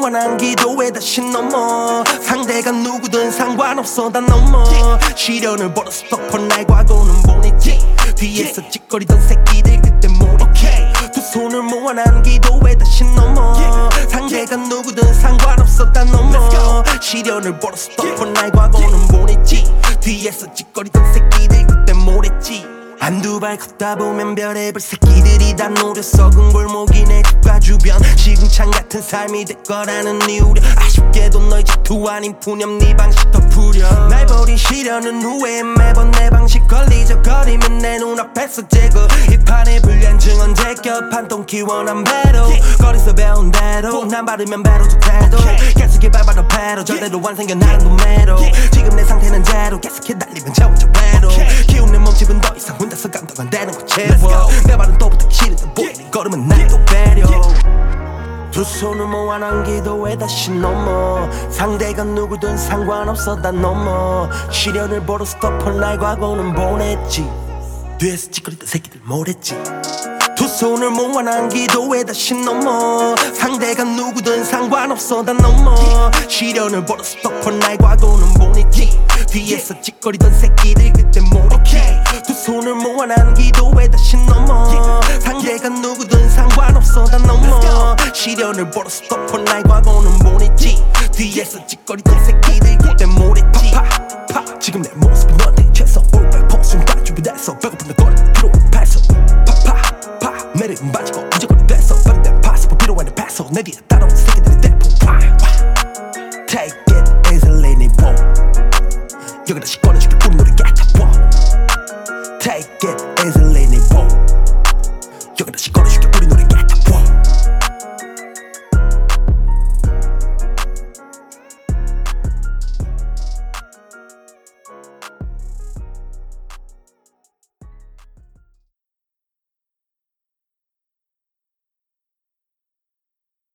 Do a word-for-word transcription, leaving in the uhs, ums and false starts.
모아난 기도에 다시 넘어 상대가 누구든 상관없어 다 넘어 시련을 벌어서 덮어 날 과거는 보냈지 뒤에서 찌꺼리던 새끼들 그때 모르지 두 손을 모아난 기도에 다시 넘어 상대가 누구든 상관없어 다 넘어 시련을 벌어서 덮어 날 과거는 보냈지 뒤에서 찌꺼리던 새끼들 그때 모랬지 한두 발 걷다 보면 별의별 새끼들이 다 노려 썩은 골목이 내 집과 주변 시궁창 같은 삶이 될 거라는 이유려 아쉽게도 너희 질투 아닌 푸념 네 방식 덮으려 날 버린 시련은 후회해 매번 내 방식 걸리적거리면 내 눈앞에서 제거 이 판에 불리한 증언 제껴 판통 키워난 배로 거리서 배운 대로 난 바르면 배로도 태도 계속해 밟아도 배로 저대로 완성겨 나는 도매로 지금 내 상태는 제로 계속해 달리면 저 혼자 외로 기운 내 몸집은 더 이상 혼자서 감당 안 되는 거 채워 내 발은 또 부탁 싫은데 보이니 걸으면 날 또 배려 두 손을 모아난 기도에 다시 넘어 상대가 누구든 상관없어 다 넘어 시련을 벌어서 덮어 날 과거는 보냈지 뒤에서 찌꺼리던 새끼들 모랬지 두 손을 모아난 기도에 다시 넘어 상대가 누구든 상관없어 다 넘어 시련을 벌어서 덮어 날 과거는 보냈지 뒤에서 찌꺼리던 새끼들 그때 모르지 두 손을 모아난 기도에 다시 넘어 상대가 누구든 상관없어 다 넘어 시련을 벌어서 덮어 날 과거는 보냈지 뒤에서 찌꺼리던 새끼들 그때 모랬지 파, 파. 지금 내 모습이 너한테 최소 오백 퍼센트 순간 준비됐어 배고픈데 거리는 필요한 패서 파파 파 매력은 빠지고 무조건이 됐어 빠른데 파스포 필요한 패서 내 뒤에 따라오는 새끼들의 대포 Take it easily 네 봄 여기 다시 꺼내줄게 우리 노래 get up Take it easily 네 봄